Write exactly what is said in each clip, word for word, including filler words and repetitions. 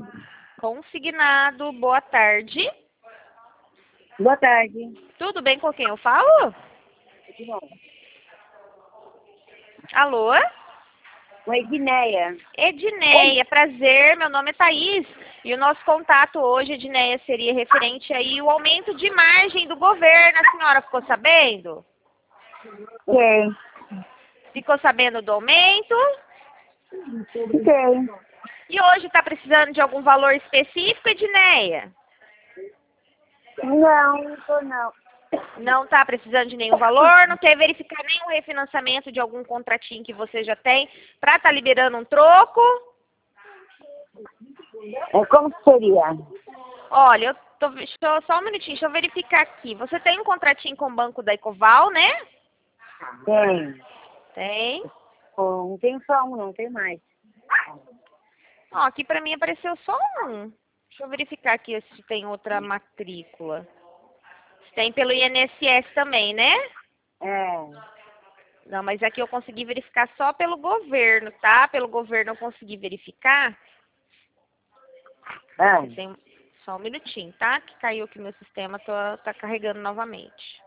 Consignado, boa tarde. Boa tarde. Tudo bem com quem eu falo? Alô? Oi, Edneia. Edneia, prazer, meu nome é Thaís. E o nosso contato hoje, Edneia, seria referente aí ao aumento de margem do governo. A senhora ficou sabendo? Fiquei. Ficou sabendo do aumento? Fiquei. E hoje está precisando de algum valor específico, Edneia? Não, não tô não. Não está precisando de nenhum valor? Não quer verificar nenhum refinanciamento de algum contratinho que você já tem para estar tá liberando um troco? É, como que seria? Olha, eu tô, deixa eu- só um minutinho, deixa eu verificar aqui. Você tem um contratinho com o banco da Ecoval, né? Tem. Tem. Pô, não tem só um, não tem mais. Ó, aqui para mim apareceu só um. Deixa eu verificar aqui se tem outra matrícula. Tem pelo I N S S também, né? É. Não, mas aqui eu consegui verificar só pelo governo, tá? Pelo governo eu consegui verificar. É. Tem só um minutinho, tá? Que caiu aqui meu sistema, tô, tá carregando novamente.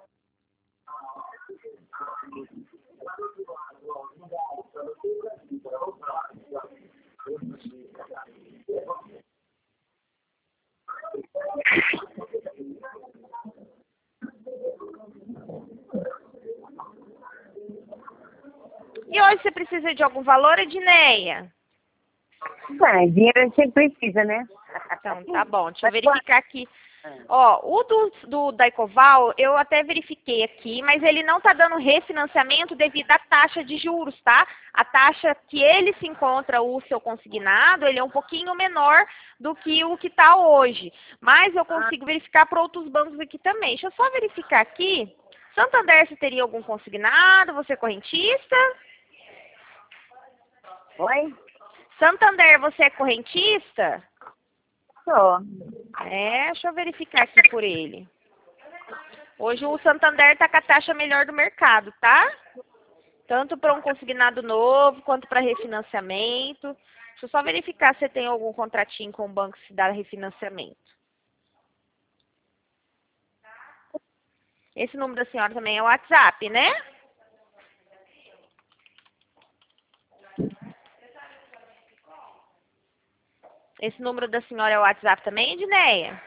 E hoje você precisa de algum valor, Edneia? É, dinheiro a gente sempre precisa, né? Então, tá bom. Deixa eu verificar aqui. Ó, o do, do da Ecoval, eu até verifiquei aqui, mas ele não tá dando refinanciamento devido à taxa de juros, tá? A taxa que ele se encontra, o seu consignado, ele é um pouquinho menor do que o que tá hoje. Mas eu consigo verificar para outros bancos aqui também. Deixa eu só verificar aqui. Santander, você teria algum consignado? Você é correntista? Oi? Santander, você é correntista? Sou. É, deixa eu verificar aqui por ele. Hoje o Santander está com a taxa melhor do mercado, tá? Tanto para um consignado novo, quanto para refinanciamento. Deixa eu só verificar se tem algum contratinho com o banco que se dá refinanciamento. Esse número da senhora também é o WhatsApp, né? Esse número da senhora é o WhatsApp também, Edneia?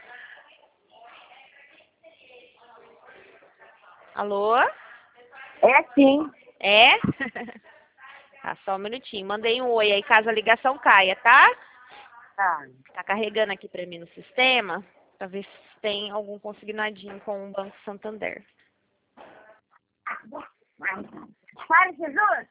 Alô? É sim. É? Tá, só um minutinho. Mandei um oi aí, caso a ligação caia, tá? Tá. Tá carregando aqui pra mim no sistema, pra ver se tem algum consignadinho com o Banco Santander. Para, Jesus!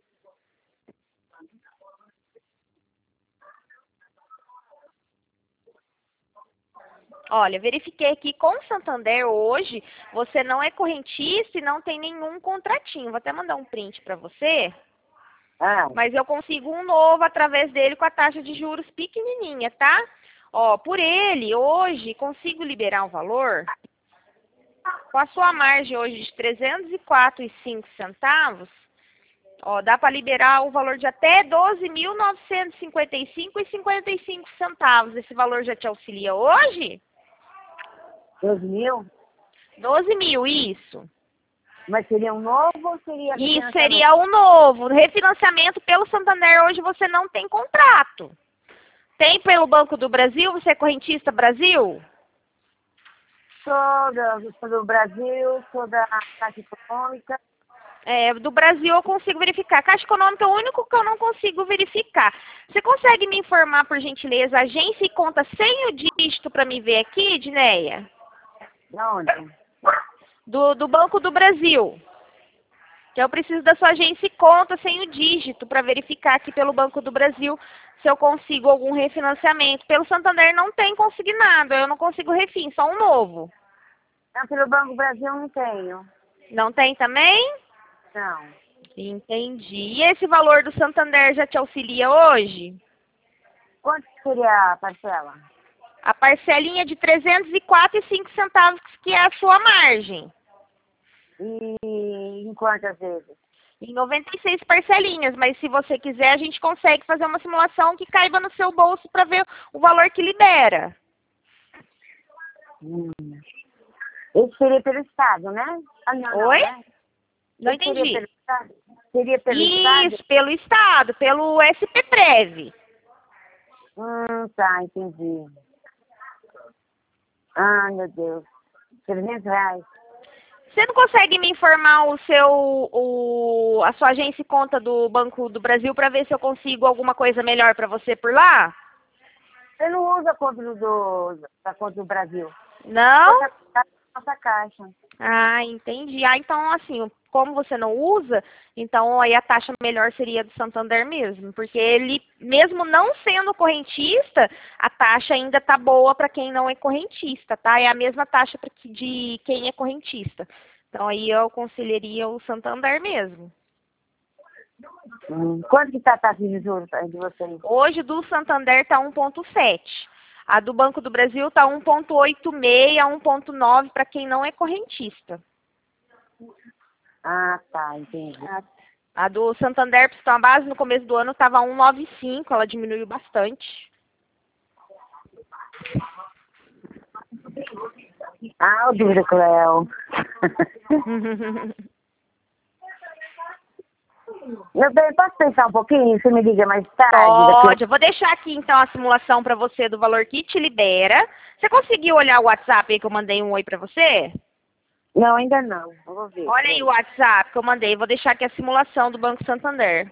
Olha, verifiquei aqui com o Santander hoje, você não é correntista e não tem nenhum contratinho. Vou até mandar um print pra você, Ah. mas eu consigo um novo através dele com a taxa de juros pequenininha, tá? Ó, por ele, hoje, consigo liberar um valor com a sua margem hoje de trezentos e quatro reais e cinco centavos. Ó, dá para liberar o valor de até doze mil novecentos e cinquenta e cinco reais e cinquenta e cinco centavos. Esse valor já te auxilia hoje? doze mil? doze mil, isso. Mas seria um novo ou seria... Isso seria um novo. Refinanciamento pelo Santander hoje você não tem contrato. Tem pelo Banco do Brasil? Você é correntista Brasil? Sou do, sou do Brasil, sou da Caixa Econômica. É, do Brasil eu consigo verificar. Caixa Econômica é o único que eu não consigo verificar. Você consegue me informar, por gentileza, agência e conta sem o dígito para me ver aqui, Edneia? De onde? Do, do Banco do Brasil. Que eu preciso da sua agência e conta sem o dígito para verificar aqui pelo Banco do Brasil se eu consigo algum refinanciamento. Pelo Santander não tem consignado, eu não consigo refin, só um novo. Não, pelo Banco Brasil não tenho. Não tem também? Não. Entendi. E esse valor do Santander já te auxilia hoje? Quanto seria a parcela? A parcelinha de trezentos e quatro reais e cinco centavos, que é a sua margem. E em quantas vezes? Em noventa e seis parcelinhas, mas se você quiser, a gente consegue fazer uma simulação que caiba no seu bolso para ver o valor que libera. Hum. Esse seria pelo Estado, né? Ah, não, Oi? Não, né? Não Esse entendi. Seria pelo Estado? Seria pelo Isso, Estado? pelo Estado, pelo S P Prev. Hum, tá, entendi. Ah, meu Deus. trezentos reais. Você não consegue me informar o seu, o, a sua agência e conta do Banco do Brasil para ver se eu consigo alguma coisa melhor para você por lá? Você não usa a conta do, do- da conta do Brasil? Não? Nossa, nossa caixa. Ah, entendi. Ah, então assim, como você não usa, então aí a taxa melhor seria do Santander mesmo, porque ele, mesmo não sendo correntista, a taxa ainda tá boa para quem não é correntista, tá? É a mesma taxa pra que- de quem é correntista. Então aí eu aconselharia o Santander mesmo. Hum. Quanto que tá a taxa de juros aí de vocês? Hoje do Santander está um ponto sete. A do Banco do Brasil está um ponto oitenta e seis, um ponto nove para quem não é correntista. Ah, tá, entendi. A do Santander, para você ter uma base, no começo do ano estava um vírgula noventa e cinco, ela diminuiu bastante. Ah, o dúvida, Cleo. Meu bem, posso pensar um pouquinho? Você me liga mais tarde? Pode, Daqui... eu vou deixar aqui então a simulação para você do valor que te libera. Você conseguiu olhar o WhatsApp aí que eu mandei um oi para você? Não, ainda não. Eu vou ver. Olha aí o WhatsApp que eu mandei, vou deixar aqui a simulação do Banco Santander.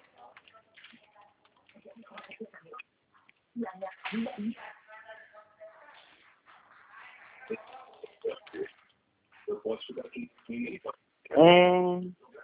É...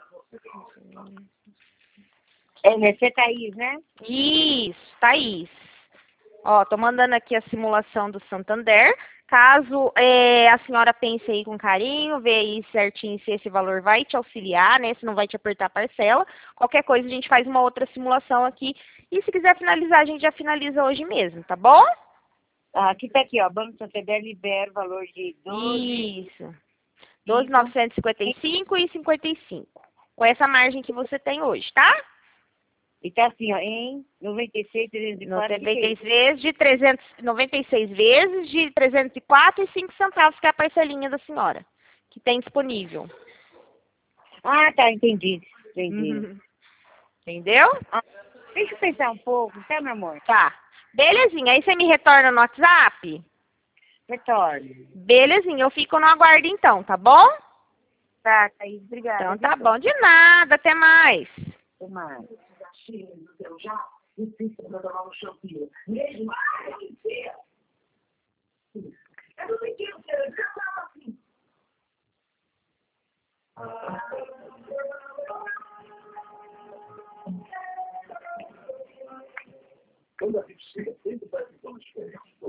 É, né? Você, Thaís, né? Isso, Thaís. Ó, tô mandando aqui a simulação do Santander. Caso é, a senhora pense aí com carinho, vê aí certinho se esse valor vai te auxiliar, né? Se não vai te apertar a parcela. Qualquer coisa a gente faz uma outra simulação aqui. E se quiser finalizar, a gente já finaliza hoje mesmo, tá bom? Ah, aqui tá aqui, ó. Banco Santander libera o valor de doze. Isso. doze mil novecentos e cinquenta e cinco e cinquenta e cinco. Com essa margem que você tem hoje, tá? E tá assim, ó, em noventa e seis, trezentos e quatro. noventa e seis vezes de trezentos, noventa e seis vezes de trezentos e quatro e cinco centavos, que é a parcelinha da senhora, que tem disponível. Ah, tá, entendi. Entendi. Uhum. Entendeu? Ah, deixa eu pensar um pouco, tá, meu amor? Tá. Belezinha. Aí você me retorna no WhatsApp? Retorne. Belezinha. Eu fico no aguardo então, tá bom? Tá, Thaís, obrigada. Então tá bom. De nada. Até mais. Até mais. Quando a gente chega, sempre vai ficando diferente.